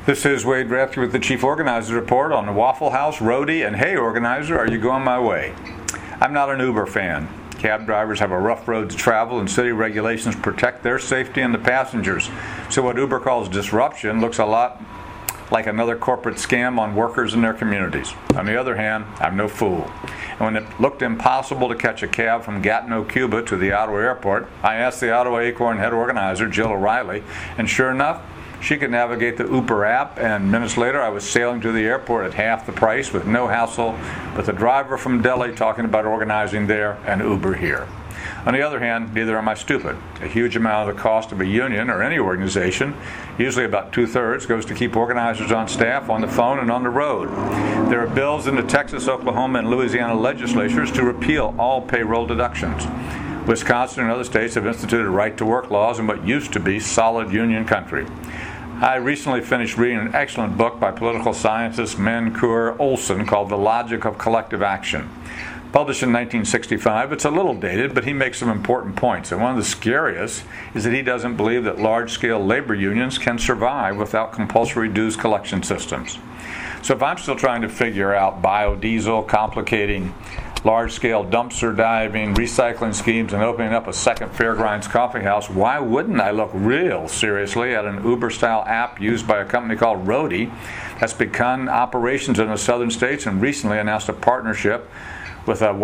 This is Wade Rathke with the Chief Organizer Report on the Waffle House, Roadie, and hey organizer, are you going my way? I'm not an Uber fan. Cab drivers have a rough road to travel and city regulations protect their safety and the passengers. So what Uber calls disruption looks a lot like another corporate scam on workers and their communities. On the other hand, I'm no fool. And when it looked impossible to catch a cab from Gatineau, Cuba to the Ottawa airport, I asked the Ottawa Acorn head organizer, Jill O'Reilly, and sure enough, she could navigate the Uber app, and minutes later I was sailing to the airport at half the price with no hassle, with a driver from Delhi talking about organizing there and Uber here. On the other hand, neither am I stupid. A huge amount of the cost of a union or any organization, usually about 2/3, goes to keep organizers on staff, on the phone, and on the road. There are bills in the Texas, Oklahoma, and Louisiana legislatures to repeal all payroll deductions. Wisconsin and other states have instituted right-to-work laws in what used to be solid union country. I recently finished reading an excellent book by political scientist Mancur Olson called The Logic of Collective Action. Published in 1965, it's a little dated, but he makes some important points. And one of the scariest is that he doesn't believe that large-scale labor unions can survive without compulsory dues collection systems. So if I'm still trying to figure out biodiesel, complicating large-scale dumpster diving, recycling schemes, and opening up a second Fairgrinds coffee house, why wouldn't I look real seriously at an Uber-style app used by a company called Roadie that's begun operations in the southern states and recently announced a partnership with a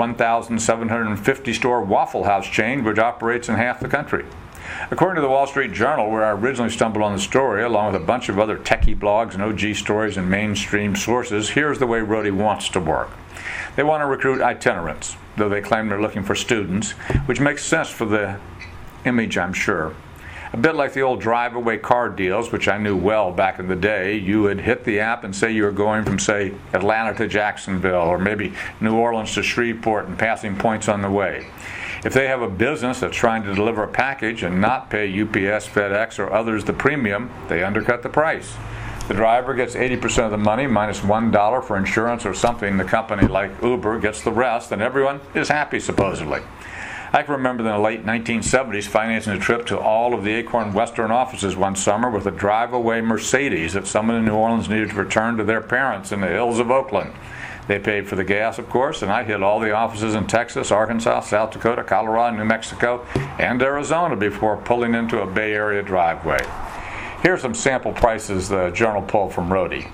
1,750-store Waffle House chain which operates in half the country. According to the Wall Street Journal, where I originally stumbled on the story, along with a bunch of other techie blogs and OG stories and mainstream sources, here's the way Roadie wants to work. They want to recruit itinerants, though they claim they're looking for students, which makes sense for the image, I'm sure. A bit like the old drive-away car deals, which I knew well back in the day. You would hit the app and say you were going from, say, Atlanta to Jacksonville, or maybe New Orleans to Shreveport and passing points on the way. If they have a business that's trying to deliver a package and not pay UPS, FedEx, or others the premium, they undercut the price. The driver gets 80% of the money minus $1 for insurance or something. The company like Uber gets the rest, and everyone is happy, supposedly. I can remember in the late 1970s financing a trip to all of the Acorn Western offices one summer with a drive-away Mercedes that someone in New Orleans needed to return to their parents in the hills of Oakland. They paid for the gas, of course, and I hit all the offices in Texas, Arkansas, South Dakota, Colorado, New Mexico, and Arizona before pulling into a Bay Area driveway. Here are some sample prices the Journal pulled from Roadie.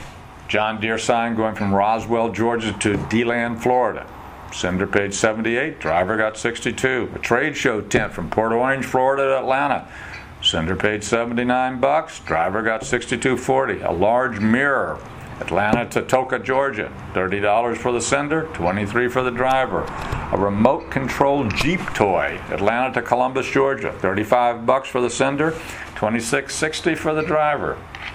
John Deere sign going from Roswell, Georgia to DeLand, Florida. Sender paid $78, driver got $62. A trade show tent from Port Orange, Florida to Atlanta. Sender paid $79, driver got $62.40. A large mirror, Atlanta to Toca, Georgia. $30 for the sender, $23 for the driver. A remote controlled Jeep toy, Atlanta to Columbus, Georgia. $35 for the sender, $26.60 for the driver.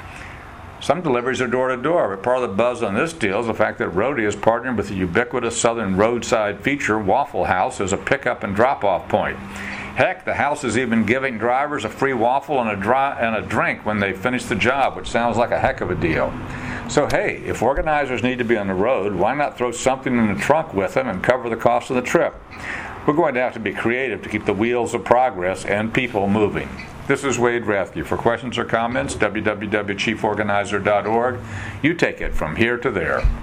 Some deliveries are door-to-door, but part of the buzz on this deal is the fact that Roadie has partnered with the ubiquitous southern roadside feature Waffle House as a pickup and drop-off point. Heck, the house is even giving drivers a free waffle and a drink when they finish the job, which sounds like a heck of a deal. So hey, if organizers need to be on the road, why not throw something in the trunk with them and cover the cost of the trip? We're going to have to be creative to keep the wheels of progress and people moving. This is Wade Rathke. For questions or comments, www.chieforganizer.org. You take it from here to there.